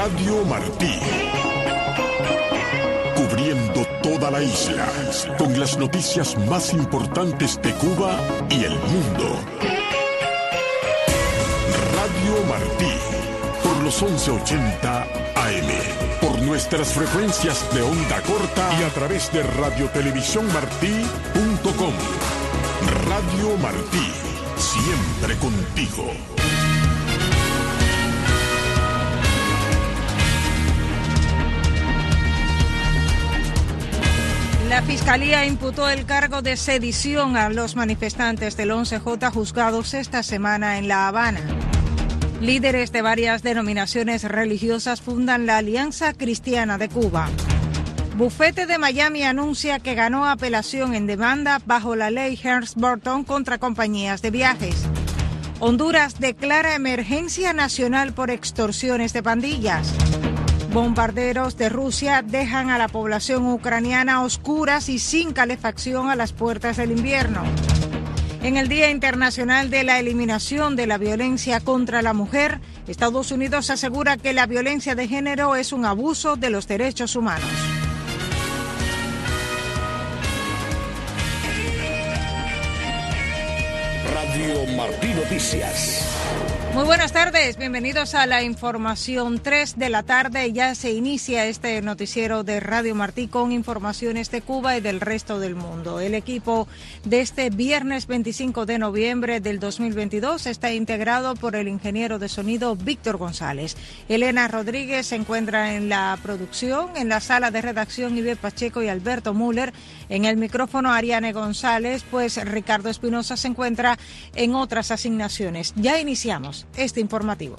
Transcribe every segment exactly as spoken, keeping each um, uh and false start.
Radio Martí. Cubriendo toda la isla, con las noticias más importantes de Cuba y el mundo. Radio Martí, por los once ochenta A M, por nuestras frecuencias de onda corta y a través de radiotelevisiónmartí punto com. Radio Martí, siempre contigo. La Fiscalía imputó el cargo de sedición a los manifestantes del once J juzgados esta semana en La Habana. Líderes de varias denominaciones religiosas fundan la Alianza Cristiana de Cuba. Bufete de Miami anuncia que ganó apelación en demanda bajo la ley Hart-Burton contra compañías de viajes. Honduras declara emergencia nacional por extorsiones de pandillas. Bombarderos de Rusia dejan a la población ucraniana a oscuras y sin calefacción a las puertas del invierno. En el Día Internacional de la Eliminación de la Violencia contra la Mujer, Estados Unidos asegura que la violencia de género es un abuso de los derechos humanos. Radio Martí Noticias. Muy buenas tardes, bienvenidos a la información. Tres de la tarde ya se inicia este noticiero de Radio Martí con informaciones de Cuba y del resto del mundo. El equipo de este viernes veinticinco de noviembre del dos mil veintidós está integrado por el ingeniero de sonido Víctor González. Elena Rodríguez se encuentra en la producción, en la sala de redacción Ibe Pacheco y Alberto Müller, en el micrófono Ariane González, pues Ricardo Espinosa se encuentra en otras asignaciones. Ya iniciamos este informativo.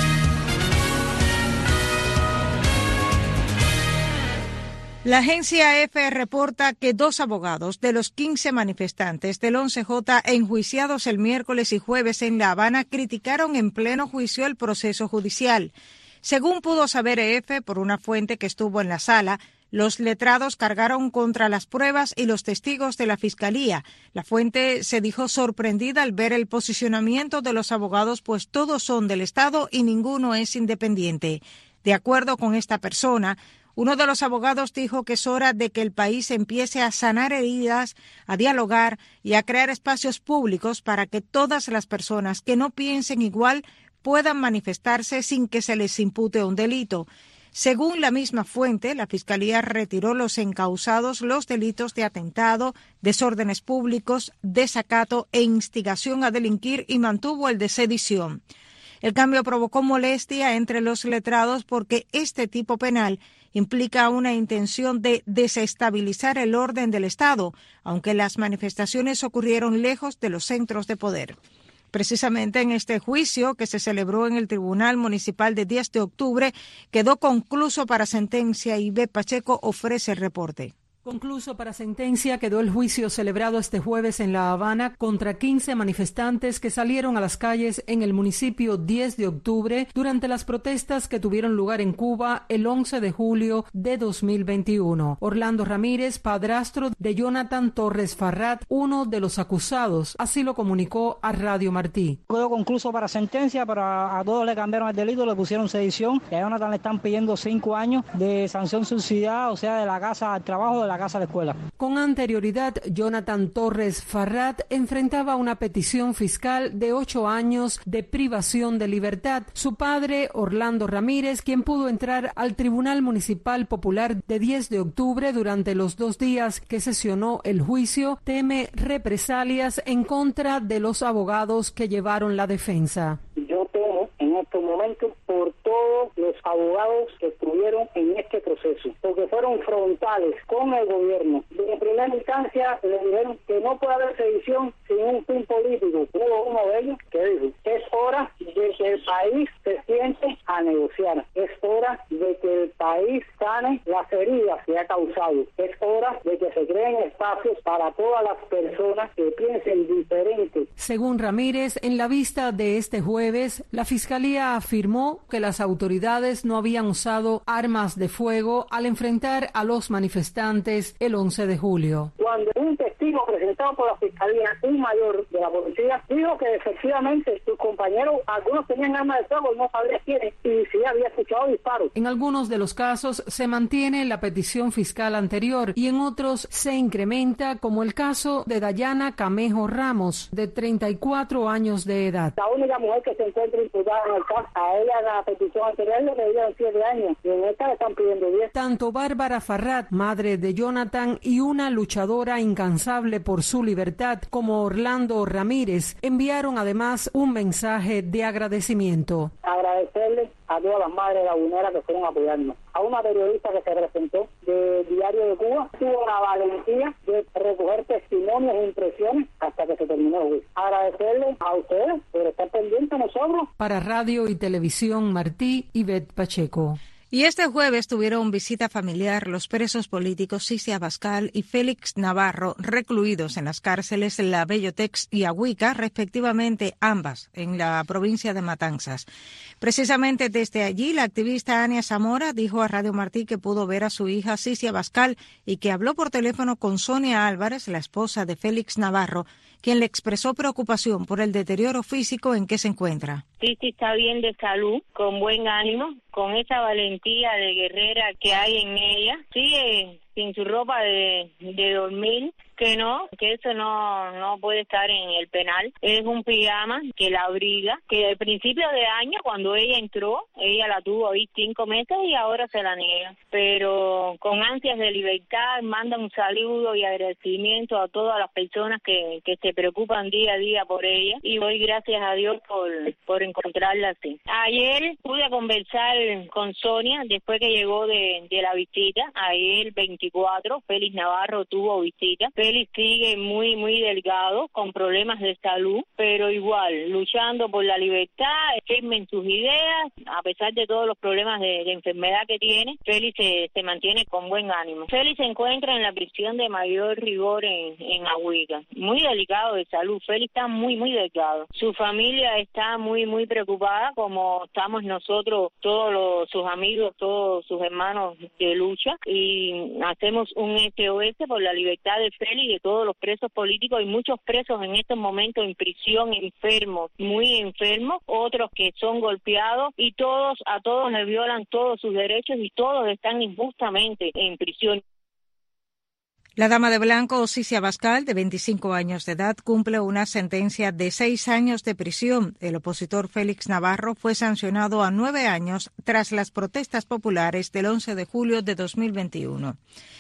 La agencia EFE reporta que dos abogados de los quince manifestantes del once J enjuiciados el miércoles y jueves en La Habana criticaron en pleno juicio el proceso judicial. Según pudo saber EFE por una fuente que estuvo en la sala, los letrados cargaron contra las pruebas y los testigos de la Fiscalía. La fuente se dijo sorprendida al ver el posicionamiento de los abogados, pues todos son del Estado y ninguno es independiente. De acuerdo con esta persona, uno de los abogados dijo que es hora de que el país empiece a sanar heridas, a dialogar y a crear espacios públicos para que todas las personas que no piensen igual puedan manifestarse sin que se les impute un delito. Según la misma fuente, la Fiscalía retiró los encausados los delitos de atentado, desórdenes públicos, desacato e instigación a delinquir y mantuvo el de sedición. El cambio provocó molestia entre los letrados porque este tipo penal implica una intención de desestabilizar el orden del Estado, aunque las manifestaciones ocurrieron lejos de los centros de poder. Precisamente en este juicio, que se celebró en el Tribunal Municipal de diez de octubre, quedó concluso para sentencia y Ibe Pacheco ofrece el reporte. Concluso para sentencia quedó el juicio celebrado este jueves en La Habana contra quince manifestantes que salieron a las calles en el municipio diez de octubre durante las protestas que tuvieron lugar en Cuba el once de julio de dos mil veintiuno. Orlando Ramírez, padrastro de Jonathan Torres Farrat, uno de los acusados, así lo comunicó a Radio Martí. Quedó concluso para sentencia, pero a, a todos le cambiaron el delito, le pusieron sedición y a Jonathan le están pidiendo cinco años de sanción subsidiada, o sea, de la casa al trabajo, de la casa a la escuela. Con anterioridad, Jonathan Torres Farrat enfrentaba una petición fiscal de ocho años de privación de libertad. Su padre, Orlando Ramírez, quien pudo entrar al Tribunal Municipal Popular de diez de octubre durante los dos días que sesionó el juicio, teme represalias en contra de los abogados que llevaron la defensa. Yo temo en estos momentos por todos los abogados que estuvieron en este proceso, porque fueron frontales con el gobierno. En primera instancia le dijeron que no puede haber sedición sin un fin político. Hubo uno de ellos que dijo, es hora de que el país se siente a negociar, es hora de que el país sane las heridas que ha causado, es hora de que se creen espacios para todas las personas que piensen diferente. Según Ramírez, en la vista de este jueves, la Fiscalía afirmó que las autoridades no habían usado armas de fuego al enfrentar a los manifestantes el once de julio. Cuando un testigo mismo presentado por la Fiscalía, un mayor de la policía, dijo que efectivamente sus compañeros, algunos tenían armas de fuego, no sabía quiénes, y sí había escuchado disparos. En algunos de los casos se mantiene la petición fiscal anterior y en otros se incrementa, como el caso de Dayana Camejo Ramos, de treinta y cuatro años de edad. La única mujer que se encuentra imputada en el caso, a ella la petición anterior le pedían siete años y en esta le están pidiendo diez. Tanto Bárbara Farrat, madre de Jonathan y una luchadora incansable por su libertad, como Orlando Ramírez, enviaron además un mensaje de agradecimiento. Agradecerle a todas las madres laguneras que fueron a apoyarnos. A una periodista que se presentó de Diario de Cuba, tuvo la valentía de recoger testimonios e impresiones hasta que se terminó el juicio. Agradecerle a ustedes por estar pendientes de nosotros. Para Radio y Televisión Martí, Ivette Pacheco. Y este jueves tuvieron visita familiar los presos políticos Cici Abascal y Félix Navarro, recluidos en las cárceles La Bellotex y Agüica, respectivamente, ambas en la provincia de Matanzas. Precisamente desde allí, la activista Ania Zamora dijo a Radio Martí que pudo ver a su hija Cici Abascal y que habló por teléfono con Sonia Álvarez, la esposa de Félix Navarro, quien le expresó preocupación por el deterioro físico en que se encuentra. Cici está bien de salud, con buen ánimo, con esa valentía de guerrera que hay en ella. Sigue sin su ropa de, de dormir, que no, que eso no no puede estar en el penal. Es un pijama que la abriga, que al principio de año, cuando ella entró, ella la tuvo ahí cinco meses y ahora se la niega. Pero con ansias de libertad, manda un saludo y agradecimiento a todas las personas que, que se preocupan día a día por ella, y doy gracias a Dios por, por encontrarla así. Ayer pude conversar con Sonia después que llegó de, de la visita. Ayer veinticuatro, Félix Navarro tuvo visita. Félix sigue muy, muy delgado, con problemas de salud, pero igual, luchando por la libertad, firme en sus ideas, a pesar de todos los problemas de, de enfermedad que tiene. Félix se, se mantiene con buen ánimo. Félix se encuentra en la prisión de mayor rigor en, en Agüica, muy delicado de salud. Félix está muy, muy delgado. Su familia está muy, muy preocupada, como estamos nosotros, todos los, sus amigos, todos sus hermanos de lucha, y hacemos un S O S por la libertad de Félix y de todos los presos políticos. Hay muchos presos en estos momentos en prisión, enfermos, muy enfermos, otros que son golpeados, y todos, a todos les violan todos sus derechos y todos están injustamente en prisión. La dama de blanco, Cici Abascal, de veinticinco años de edad, cumple una sentencia de seis años de prisión. El opositor Félix Navarro fue sancionado a nueve años tras las protestas populares del once de julio de dos mil veintiuno.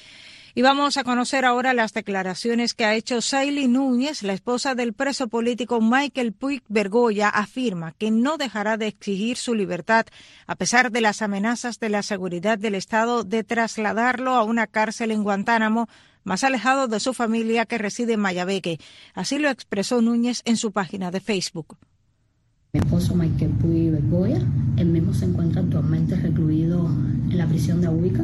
Y vamos a conocer ahora las declaraciones que ha hecho Saily Núñez, la esposa del preso político Michael Puig Bergoya. Afirma que no dejará de exigir su libertad a pesar de las amenazas de la seguridad del Estado de trasladarlo a una cárcel en Guantánamo, más alejado de su familia que reside en Mayabeque. Así lo expresó Núñez en su página de Facebook. Mi esposo Michael Puig Bergoya, él mismo se encuentra actualmente recluido en la prisión de Agüica,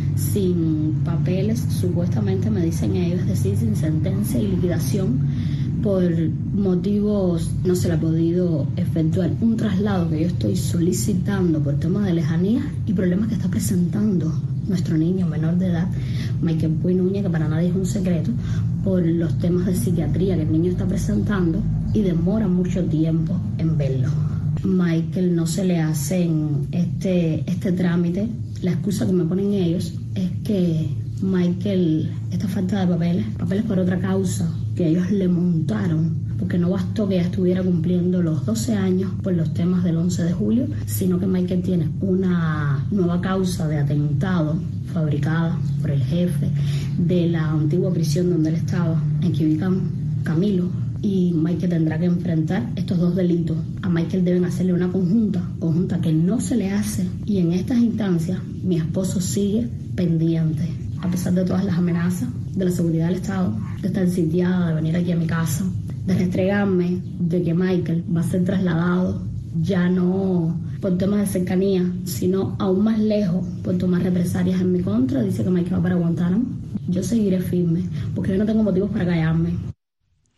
sin papeles, supuestamente me dicen ellos, es decir, sin sentencia y liquidación. Por motivos no se le ha podido efectuar un traslado que yo estoy solicitando por temas de lejanía y problemas que está presentando nuestro niño menor de edad, Michael Puig Núñez, que para nadie es un secreto, por los temas de psiquiatría que el niño está presentando y demora mucho tiempo en verlo. Michael no se le hace en este, este trámite. La excusa que me ponen ellos es que Michael, esta falta de papeles, papeles por otra causa que ellos le montaron, porque no bastó que ya estuviera cumpliendo los doce años por los temas del once de julio, sino que Michael tiene una nueva causa de atentado fabricada por el jefe de la antigua prisión donde él estaba, en Quibicán, Camilo, y Michael tendrá que enfrentar estos dos delitos. A Michael deben hacerle una conjunta, conjunta que no se le hace, y en estas instancias mi esposo sigue pendiente, a pesar de todas las amenazas de la seguridad del Estado, de estar sitiada, de venir aquí a mi casa, de restregarme de que Michael va a ser trasladado, ya no por temas de cercanía, sino aún más lejos por tomar represalias en mi contra. Dice que Michael va para Guantánamo. Yo seguiré firme, porque yo no tengo motivos para callarme.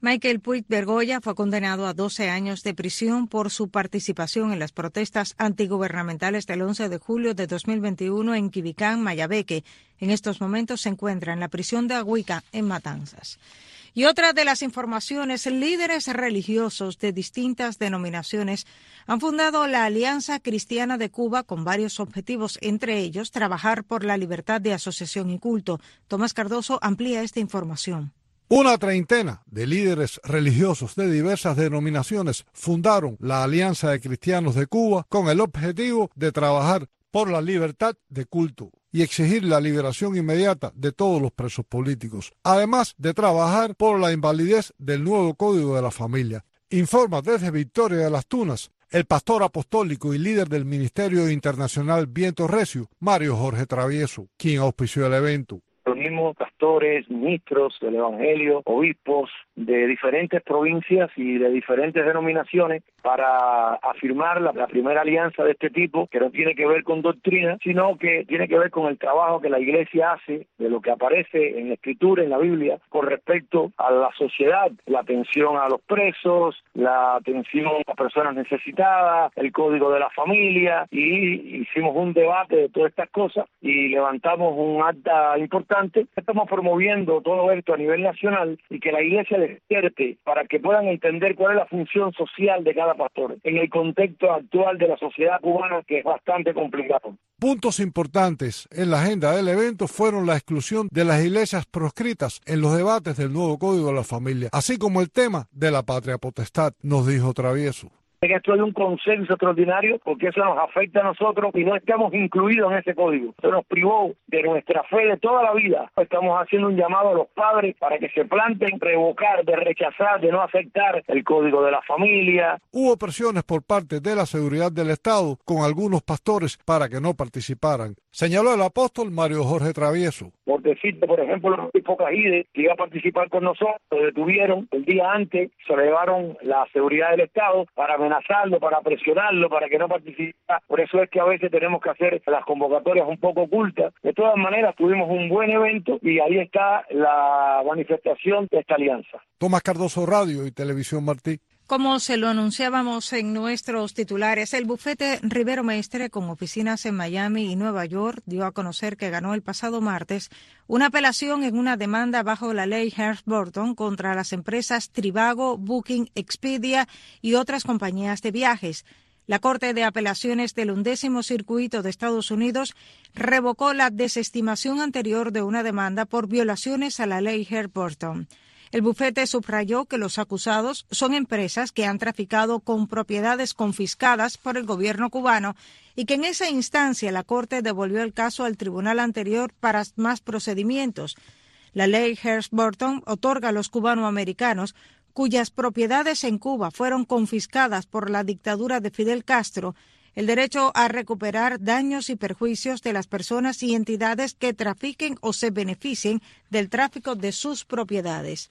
Michael Puig Bergoya fue condenado a doce años de prisión por su participación en las protestas antigubernamentales del once de julio de dos mil veintiuno en Quibicán, Mayabeque. En estos momentos se encuentra en la prisión de Agüica, en Matanzas. Y otra de las informaciones, líderes religiosos de distintas denominaciones han fundado la Alianza Cristiana de Cuba con varios objetivos, entre ellos trabajar por la libertad de asociación y culto. Tomás Cardoso amplía esta información. Una treintena de líderes religiosos de diversas denominaciones fundaron la Alianza de Cristianos de Cuba con el objetivo de trabajar por la libertad de culto y exigir la liberación inmediata de todos los presos políticos, además de trabajar por la invalidez del nuevo Código de la Familia. Informa desde Victoria de las Tunas el pastor apostólico y líder del Ministerio Internacional Viento Recio, Mario Jorge Travieso, quien auspició el evento. Reunimos pastores, ministros del Evangelio, obispos de diferentes provincias y de diferentes denominaciones para afirmar la, la primera alianza de este tipo, que no tiene que ver con doctrina, sino que tiene que ver con el trabajo que la Iglesia hace, de lo que aparece en la Escritura, en la Biblia, con respecto a la sociedad, la atención a los presos, la atención a las personas necesitadas, el Código de la Familia, y hicimos un debate de todas estas cosas y levantamos un acta importante. Estamos promoviendo todo esto a nivel nacional y que la Iglesia despierte para que puedan entender cuál es la función social de cada pastor en el contexto actual de la sociedad cubana, que es bastante complicado. Puntos importantes en la agenda del evento fueron la exclusión de las iglesias proscritas en los debates del nuevo Código de la Familia, así como el tema de la patria potestad, nos dijo Travieso. Esto es un consenso extraordinario porque eso nos afecta a nosotros y no estamos incluidos en ese código. Eso nos privó de nuestra fe de toda la vida. Estamos haciendo un llamado a los padres para que se planten, revocar, de rechazar, de no aceptar el Código de la Familia. Hubo presiones por parte de la seguridad del Estado con algunos pastores para que no participaran. Señaló el apóstol Mario Jorge Travieso. Por decirte, por ejemplo, el obispo Cajide, que iba a participar con nosotros, lo detuvieron el día antes, se le llevaron la seguridad del Estado para amenazarlo, para presionarlo, para que no participara. Por eso es que a veces tenemos que hacer las convocatorias un poco ocultas. De todas maneras, tuvimos un buen evento y ahí está la manifestación de esta alianza. Tomás Cardoso, Radio y Televisión Martí. Como se lo anunciábamos en nuestros titulares, el bufete Rivero Mestre, con oficinas en Miami y Nueva York, dio a conocer que ganó el pasado martes una apelación en una demanda bajo la ley Hart-Burton contra las empresas Trivago, Booking, Expedia y otras compañías de viajes. La Corte de Apelaciones del Undécimo Circuito de Estados Unidos revocó la desestimación anterior de una demanda por violaciones a la ley Hart-Burton. El bufete subrayó que los acusados son empresas que han traficado con propiedades confiscadas por el gobierno cubano y que en esa instancia la Corte devolvió el caso al tribunal anterior para más procedimientos. La ley Hart-Burton otorga a los cubanoamericanos cuyas propiedades en Cuba fueron confiscadas por la dictadura de Fidel Castro el derecho a recuperar daños y perjuicios de las personas y entidades que trafiquen o se beneficien del tráfico de sus propiedades.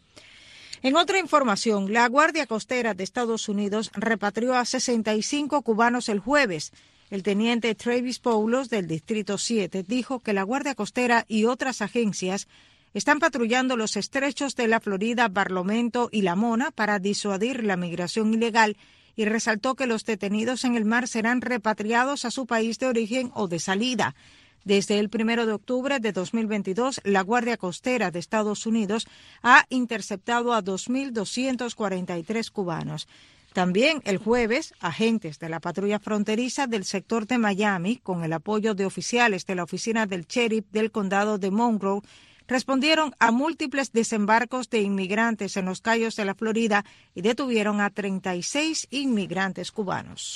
En otra información, la Guardia Costera de Estados Unidos repatrió a sesenta y cinco cubanos el jueves. El teniente Travis Poulos del Distrito siete dijo que la Guardia Costera y otras agencias están patrullando los estrechos de la Florida, Barlovento y La Mona para disuadir la migración ilegal y resaltó que los detenidos en el mar serán repatriados a su país de origen o de salida. Desde el primero de octubre de dos mil veintidós, la Guardia Costera de Estados Unidos ha interceptado a dos mil doscientos cuarenta y tres cubanos. También el jueves, agentes de la patrulla fronteriza del sector de Miami, con el apoyo de oficiales de la oficina del sheriff del condado de Monroe, respondieron a múltiples desembarcos de inmigrantes en los cayos de la Florida y detuvieron a treinta y seis inmigrantes cubanos.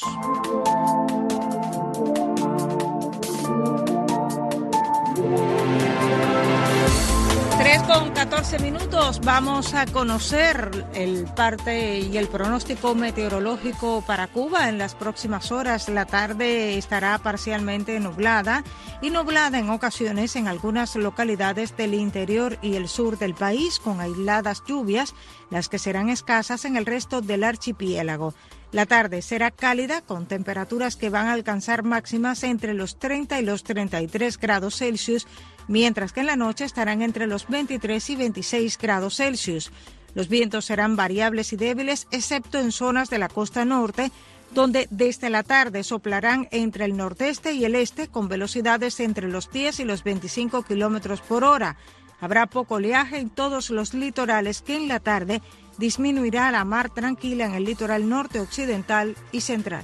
tres con catorce minutos, vamos a conocer el parte y el pronóstico meteorológico para Cuba. En las próximas horas la tarde estará parcialmente nublada y nublada en ocasiones en algunas localidades del interior y el sur del país, con aisladas lluvias, las que serán escasas en el resto del archipiélago. La tarde será cálida con temperaturas que van a alcanzar máximas entre los treinta y los treinta y tres grados Celsius, mientras que en la noche estarán entre los veintitrés y veintiséis grados Celsius. Los vientos serán variables y débiles, excepto en zonas de la costa norte, donde desde la tarde soplarán entre el nordeste y el este con velocidades entre los diez y los veinticinco kilómetros por hora. Habrá poco oleaje en todos los litorales, que en la tarde disminuirá la mar tranquila en el litoral norte, occidental y central.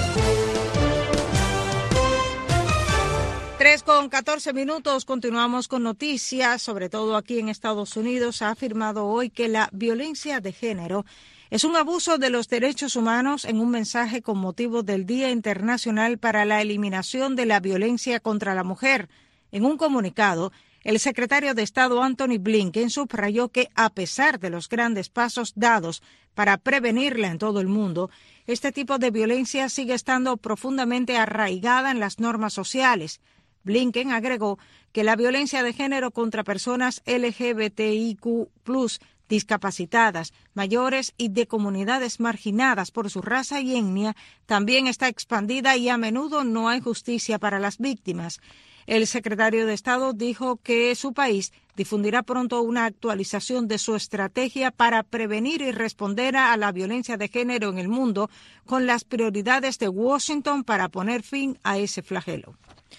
tres con catorce minutos, continuamos con noticias, sobre todo aquí en Estados Unidos. Ha afirmado hoy que la violencia de género es un abuso de los derechos humanos en un mensaje con motivo del Día Internacional para la Eliminación de la Violencia contra la Mujer. En un comunicado, el secretario de Estado Anthony Blinken subrayó que, a pesar de los grandes pasos dados para prevenirla en todo el mundo, este tipo de violencia sigue estando profundamente arraigada en las normas sociales. Blinken agregó que la violencia de género contra personas L G B T I Q plus, discapacitadas, mayores y de comunidades marginadas por su raza y etnia también está expandida y a menudo no hay justicia para las víctimas. El secretario de Estado dijo que su país difundirá pronto una actualización de su estrategia para prevenir y responder a la violencia de género en el mundo, con las prioridades de Washington para poner fin a ese flagelo.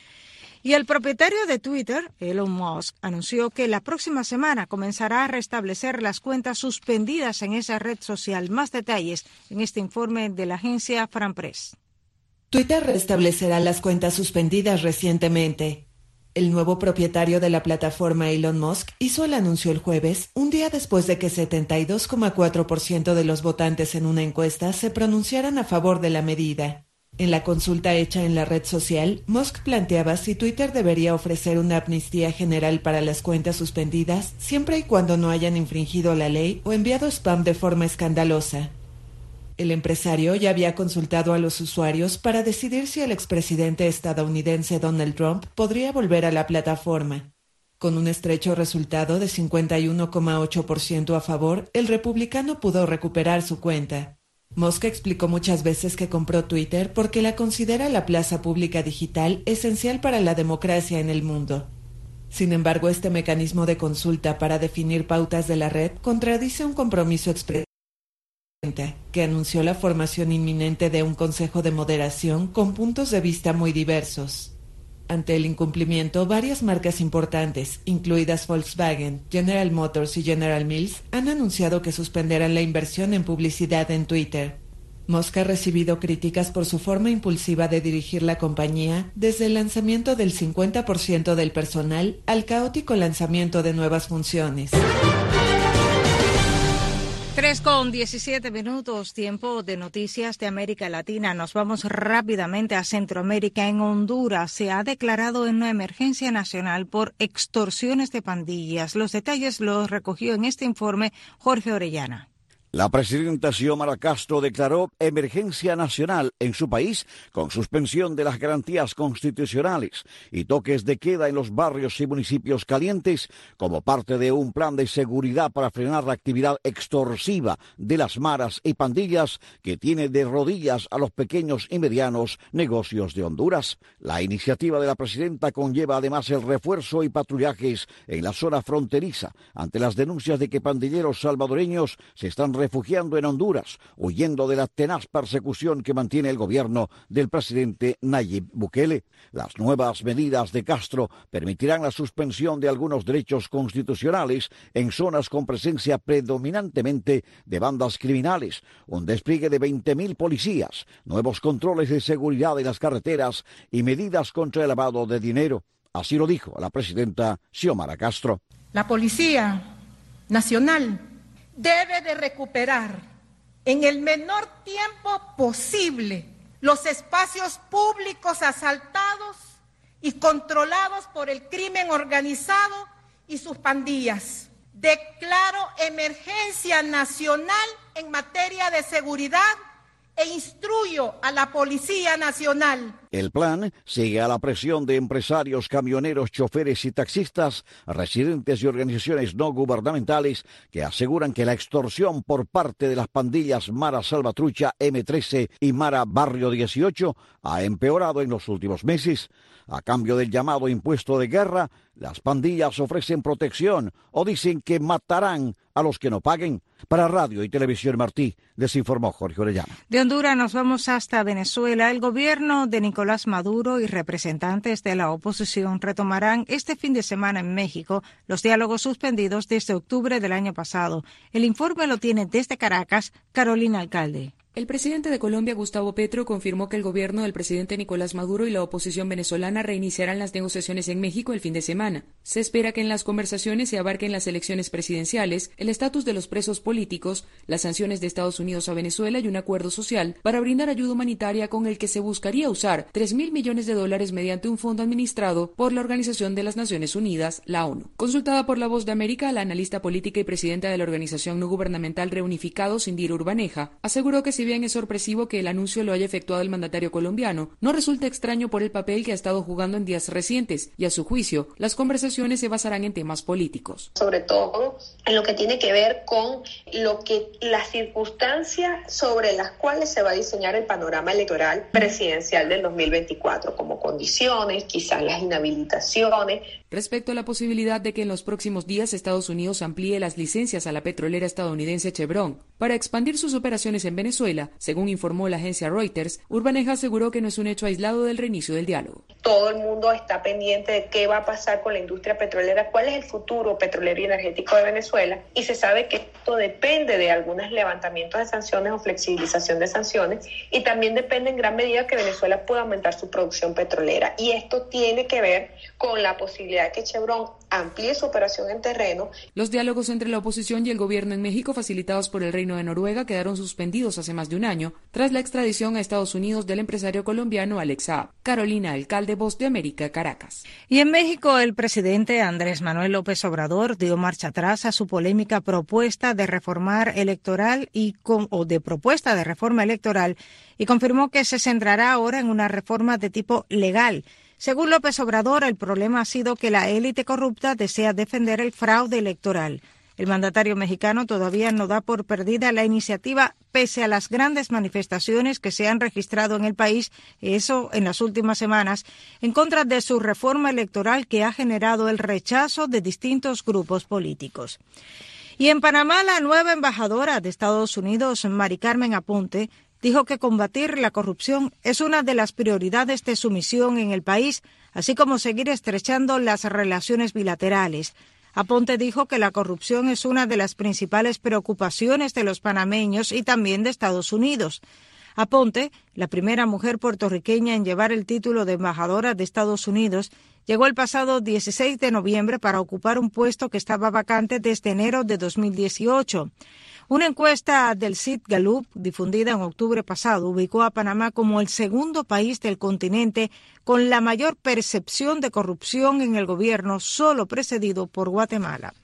Y el propietario de Twitter, Elon Musk, anunció que la próxima semana comenzará a restablecer las cuentas suspendidas en esa red social. Más detalles en este informe de la agencia France Press. Twitter restablecerá las cuentas suspendidas recientemente. El nuevo propietario de la plataforma, Elon Musk, hizo el anuncio el jueves, un día después de que setenta y dos coma cuatro por ciento de los votantes en una encuesta se pronunciaran a favor de la medida. En la consulta hecha en la red social, Musk planteaba si Twitter debería ofrecer una amnistía general para las cuentas suspendidas, siempre y cuando no hayan infringido la ley o enviado spam de forma escandalosa. El empresario ya había consultado a los usuarios para decidir si el expresidente estadounidense Donald Trump podría volver a la plataforma. Con un estrecho resultado de cincuenta y uno coma ocho por ciento a favor, el republicano pudo recuperar su cuenta. Musk explicó muchas veces que compró Twitter porque la considera la plaza pública digital esencial para la democracia en el mundo. Sin embargo, este mecanismo de consulta para definir pautas de la red contradice un compromiso expreso que anunció la formación inminente de un consejo de moderación con puntos de vista muy diversos. Ante el incumplimiento, varias marcas importantes, incluidas Volkswagen, General Motors y General Mills, han anunciado que suspenderán la inversión en publicidad en Twitter. Musk ha recibido críticas por su forma impulsiva de dirigir la compañía, desde el lanzamiento del cincuenta por ciento del personal al caótico lanzamiento de nuevas funciones. tres con diecisiete minutos, tiempo de noticias de América Latina. Nos vamos rápidamente a Centroamérica. En Honduras se ha declarado una emergencia nacional por extorsiones de pandillas. Los detalles los recogió en este informe Jorge Orellana. La presidenta Xiomara Castro declaró emergencia nacional en su país con suspensión de las garantías constitucionales y toques de queda en los barrios y municipios calientes como parte de un plan de seguridad para frenar la actividad extorsiva de las maras y pandillas que tiene de rodillas a los pequeños y medianos negocios de Honduras. La iniciativa de la presidenta conlleva además el refuerzo y patrullajes en la zona fronteriza ante las denuncias de que pandilleros salvadoreños se están refugiando en Honduras, huyendo de la tenaz persecución que mantiene el gobierno del presidente Nayib Bukele. Las nuevas medidas de Castro permitirán la suspensión de algunos derechos constitucionales en zonas con presencia predominantemente de bandas criminales, un despliegue de veinte mil policías, nuevos controles de seguridad en las carreteras y medidas contra el lavado de dinero. Así lo dijo la presidenta Xiomara Castro. La Policía Nacional debe de recuperar en el menor tiempo posible los espacios públicos asaltados y controlados por el crimen organizado y sus pandillas. Declaro emergencia nacional en materia de seguridad e instruyo a la Policía Nacional. El plan sigue a la presión de empresarios, camioneros, choferes y taxistas, residentes y organizaciones no gubernamentales que aseguran que la extorsión por parte de las pandillas Mara Salvatrucha, eme trece y Mara Barrio dieciocho ha empeorado en los últimos meses. A cambio del llamado impuesto de guerra, las pandillas ofrecen protección o dicen que matarán a los que no paguen. Para Radio y Televisión Martí, les informó Jorge Orellana. De Honduras nos vamos hasta Venezuela. El gobierno de Nicolás Maduro y representantes de la oposición retomarán este fin de semana en México los diálogos suspendidos desde octubre del año pasado. El informe lo tiene desde Caracas Carolina Alcalde. El presidente de Colombia, Gustavo Petro, confirmó que el gobierno del presidente Nicolás Maduro y la oposición venezolana reiniciarán las negociaciones en México el fin de semana. Se espera que en las conversaciones se abarquen las elecciones presidenciales, el estatus de los presos políticos, las sanciones de Estados Unidos a Venezuela y un acuerdo social para brindar ayuda humanitaria con el que se buscaría usar tres mil millones de dólares mediante un fondo administrado por la Organización de las Naciones Unidas, la ONU. Consultada por La Voz de América, la analista política y presidenta de la organización no gubernamental Reunificados, Indira Urbaneja, aseguró que si bien es sorpresivo que el anuncio lo haya efectuado el mandatario colombiano, no resulta extraño por el papel que ha estado jugando en días recientes y, a su juicio, las conversaciones se basarán en temas políticos. Sobre todo en lo que tiene que ver con lo que las circunstancias sobre las cuales se va a diseñar el panorama electoral presidencial del dos mil veinticuatro, como condiciones, quizás las inhabilitaciones. Respecto a la posibilidad de que en los próximos días Estados Unidos amplíe las licencias a la petrolera estadounidense Chevron para expandir sus operaciones en Venezuela, según informó la agencia Reuters, Urbaneja aseguró que no es un hecho aislado del reinicio del diálogo. Todo el mundo está pendiente de qué va a pasar con la industria petrolera, cuál es el futuro petrolero y energético de Venezuela, y se sabe que esto depende de algunos levantamientos de sanciones o flexibilización de sanciones, y también depende en gran medida que Venezuela pueda aumentar su producción petrolera, y esto tiene que ver con la posibilidad de que Chevron amplíe su operación en terreno. Los diálogos entre la oposición y el gobierno en México, facilitados por el Reino de Noruega, quedaron suspendidos hace más de un año, tras la extradición a Estados Unidos del empresario colombiano Alex Saab. Carolina Alcalde, Voz de América, Caracas. Y en México, el presidente Andrés Manuel López Obrador dio marcha atrás a su polémica propuesta de reformar electoral y con, o de propuesta de reforma electoral y confirmó que se centrará ahora en una reforma de tipo legal. Según López Obrador, el problema ha sido que la élite corrupta desea defender el fraude electoral. El mandatario mexicano todavía no da por perdida la iniciativa pese a las grandes manifestaciones que se han registrado en el país, eso en las últimas semanas, en contra de su reforma electoral que ha generado el rechazo de distintos grupos políticos. Y en Panamá, la nueva embajadora de Estados Unidos, Mari Carmen Aponte, dijo que combatir la corrupción es una de las prioridades de su misión en el país, así como seguir estrechando las relaciones bilaterales. Aponte dijo que la corrupción es una de las principales preocupaciones de los panameños y también de Estados Unidos. Aponte, la primera mujer puertorriqueña en llevar el título de embajadora de Estados Unidos, llegó el pasado dieciséis de noviembre para ocupar un puesto que estaba vacante desde enero de dos mil dieciocho. Una encuesta del S I D Gallup, difundida en octubre pasado, ubicó a Panamá como el segundo país del continente con la mayor percepción de corrupción en el gobierno, solo precedido por Guatemala.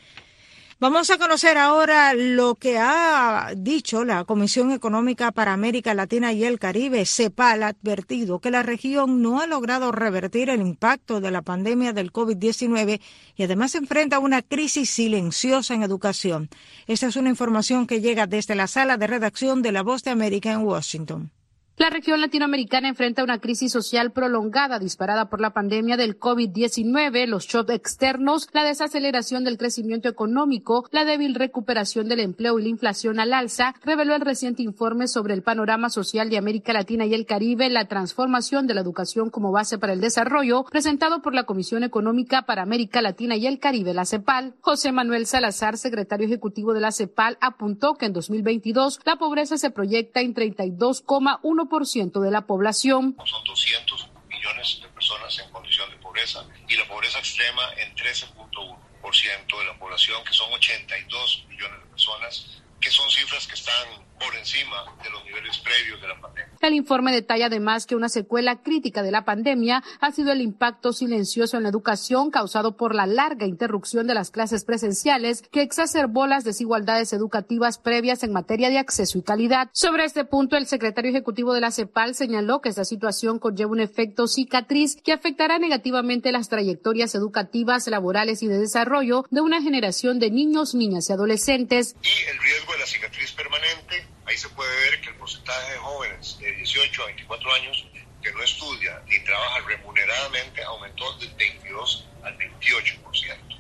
Vamos a conocer ahora lo que ha dicho la Comisión Económica para América Latina y el Caribe, CEPAL, ha advertido que la región no ha logrado revertir el impacto de la pandemia del COVID diecinueve y además enfrenta una crisis silenciosa en educación. Esta es una información que llega desde la sala de redacción de La Voz de América en Washington. La región latinoamericana enfrenta una crisis social prolongada disparada por la pandemia del COVID diecinueve, los shocks externos, la desaceleración del crecimiento económico, la débil recuperación del empleo y la inflación al alza, reveló el reciente informe sobre el panorama social de América Latina y el Caribe, la transformación de la educación como base para el desarrollo, presentado por la Comisión Económica para América Latina y el Caribe, la CEPAL. José Manuel Salazar, secretario ejecutivo de la CEPAL, apuntó que en dos mil veintidós la pobreza se proyecta en treinta y dos coma uno por ciento de la población. Son doscientos millones de personas en condición de pobreza y la pobreza extrema en trece punto uno por ciento de la población, que son ochenta y dos millones de personas, que son cifras que están por encima de los niveles previos de la pandemia. El informe detalla además que una secuela crítica de la pandemia ha sido el impacto silencioso en la educación causado por la larga interrupción de las clases presenciales que exacerbó las desigualdades educativas previas en materia de acceso y calidad. Sobre este punto, el secretario ejecutivo de la CEPAL señaló que esta situación conlleva un efecto cicatriz que afectará negativamente las trayectorias educativas, laborales y de desarrollo de una generación de niños, niñas y adolescentes. Y el riesgo de la cicatriz permanente, ahí se puede ver que el porcentaje de jóvenes de dieciocho a veinticuatro años que no estudia ni trabaja remuneradamente aumentó del veintidós al veintiocho por ciento.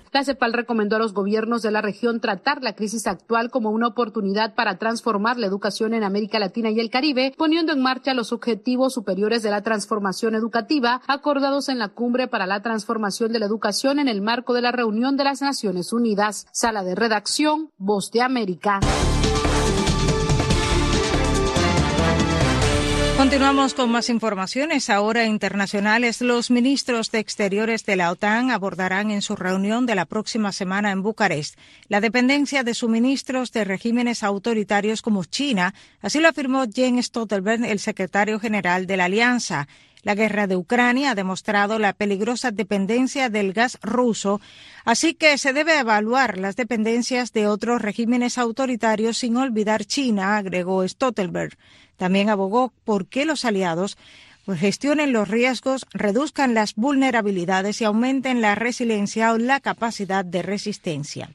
La CEPAL recomendó a los gobiernos de la región tratar la crisis actual como una oportunidad para transformar la educación en América Latina y el Caribe, poniendo en marcha los objetivos superiores de la transformación educativa acordados en la Cumbre para la Transformación de la Educación en el marco de la reunión de las Naciones Unidas. Sala de redacción, Voz de América. Continuamos con más informaciones. Ahora internacionales, los ministros de Exteriores de la OTAN abordarán en su reunión de la próxima semana en Bucarest la dependencia de suministros de regímenes autoritarios como China. Así lo afirmó Jens Stoltenberg, el secretario general de la Alianza. La guerra de Ucrania ha demostrado la peligrosa dependencia del gas ruso, así que se debe evaluar las dependencias de otros regímenes autoritarios sin olvidar China, agregó Stoltenberg. También abogó por que los aliados gestionen los riesgos, reduzcan las vulnerabilidades y aumenten la resiliencia o la capacidad de resistencia.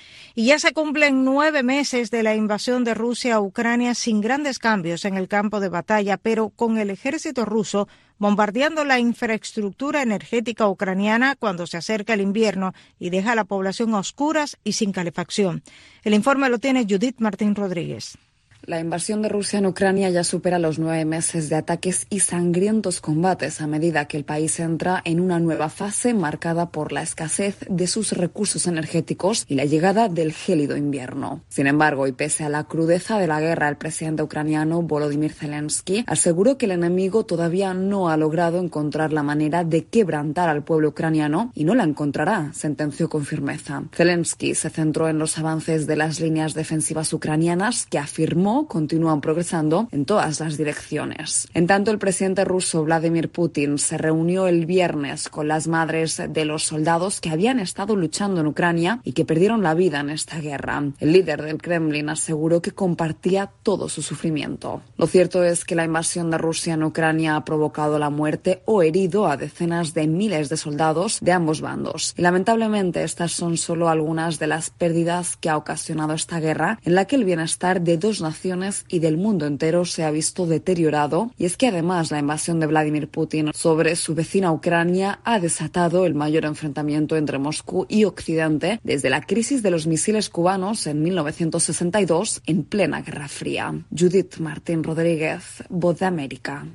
Y ya se cumplen nueve meses de la invasión de Rusia a Ucrania sin grandes cambios en el campo de batalla, pero con el ejército ruso bombardeando la infraestructura energética ucraniana cuando se acerca el invierno y deja a la población a oscuras y sin calefacción. El informe lo tiene Judith Martín Rodríguez. La invasión de Rusia en Ucrania ya supera los nueve meses de ataques y sangrientos combates a medida que el país entra en una nueva fase marcada por la escasez de sus recursos energéticos y la llegada del gélido invierno. Sin embargo, y pese a la crudeza de la guerra, el presidente ucraniano Volodymyr Zelensky aseguró que el enemigo todavía no ha logrado encontrar la manera de quebrantar al pueblo ucraniano y no la encontrará, sentenció con firmeza. Zelensky se centró en los avances de las líneas defensivas ucranianas que afirmó continúan progresando en todas las direcciones. En tanto, el presidente ruso Vladimir Putin se reunió el viernes con las madres de los soldados que habían estado luchando en Ucrania y que perdieron la vida en esta guerra. El líder del Kremlin aseguró que compartía todo su sufrimiento. Lo cierto es que la invasión de Rusia en Ucrania ha provocado la muerte o herido a decenas de miles de soldados de ambos bandos. Y lamentablemente estas son solo algunas de las pérdidas que ha ocasionado esta guerra, en la que el bienestar de dos naciones y del mundo entero se ha visto deteriorado, y es que además la invasión de Vladimir Putin sobre su vecina Ucrania ha desatado el mayor enfrentamiento entre Moscú y Occidente desde la crisis de los misiles cubanos en mil novecientos sesenta y dos en plena Guerra Fría. Judith Martín Rodríguez, Voz de América.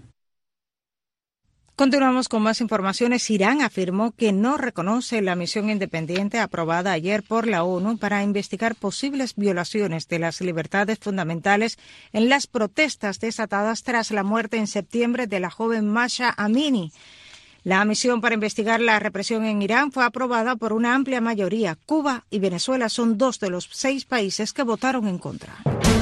Continuamos con más informaciones. Irán afirmó que no reconoce la misión independiente aprobada ayer por la ONU para investigar posibles violaciones de las libertades fundamentales en las protestas desatadas tras la muerte en septiembre de la joven Mahsa Amini. La misión para investigar la represión en Irán fue aprobada por una amplia mayoría. Cuba y Venezuela son dos de los seis países que votaron en contra.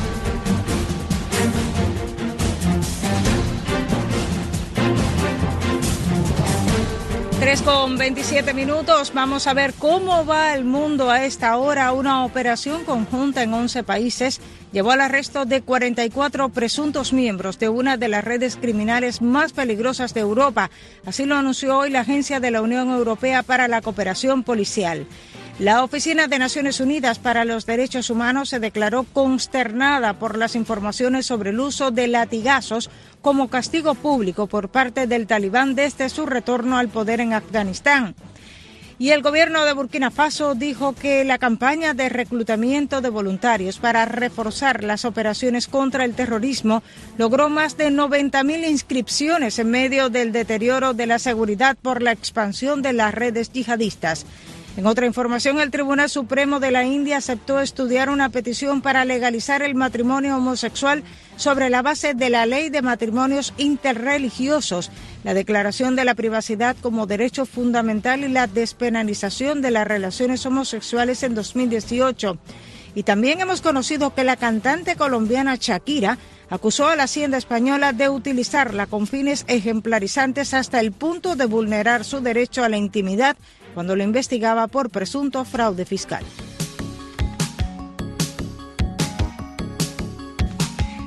tres con veintisiete minutos. Vamos a ver cómo va el mundo a esta hora. Una operación conjunta en once países llevó al arresto de cuarenta y cuatro presuntos miembros de una de las redes criminales más peligrosas de Europa. Así lo anunció hoy la Agencia de la Unión Europea para la Cooperación Policial. La Oficina de Naciones Unidas para los Derechos Humanos se declaró consternada por las informaciones sobre el uso de latigazos como castigo público por parte del Talibán desde su retorno al poder en Afganistán. Y el gobierno de Burkina Faso dijo que la campaña de reclutamiento de voluntarios para reforzar las operaciones contra el terrorismo logró más de noventa mil inscripciones en medio del deterioro de la seguridad por la expansión de las redes yihadistas. En otra información, el Tribunal Supremo de la India aceptó estudiar una petición para legalizar el matrimonio homosexual sobre la base de la Ley de Matrimonios Interreligiosos, la Declaración de la Privacidad como derecho fundamental y la despenalización de las relaciones homosexuales en dos mil dieciocho. Y también hemos conocido que la cantante colombiana Shakira acusó a la Hacienda española de utilizarla con fines ejemplarizantes hasta el punto de vulnerar su derecho a la intimidad cuando lo investigaba por presunto fraude fiscal.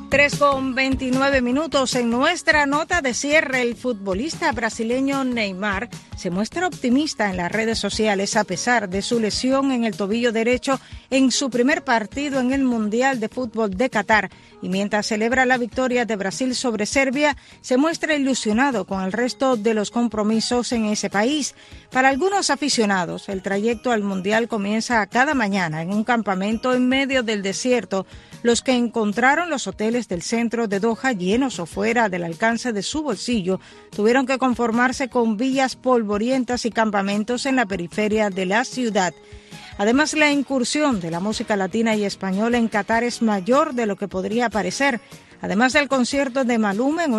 tres con veintinueve minutos. En nuestra nota de cierre, el futbolista brasileño Neymar se muestra optimista en las redes sociales a pesar de su lesión en el tobillo derecho en su primer partido en el Mundial de Fútbol de Qatar. Y mientras celebra la victoria de Brasil sobre Serbia, se muestra ilusionado con el resto de los compromisos en ese país. Para algunos aficionados, el trayecto al Mundial comienza cada mañana en un campamento en medio del desierto. Los que encontraron los hoteles del centro de Doha llenos o fuera del alcance de su bolsillo tuvieron que conformarse con villas polvorientas y campamentos en la periferia de la ciudad. Además, la incursión de la música latina y española en Qatar es mayor de lo que podría parecer. Además del concierto de Maluma en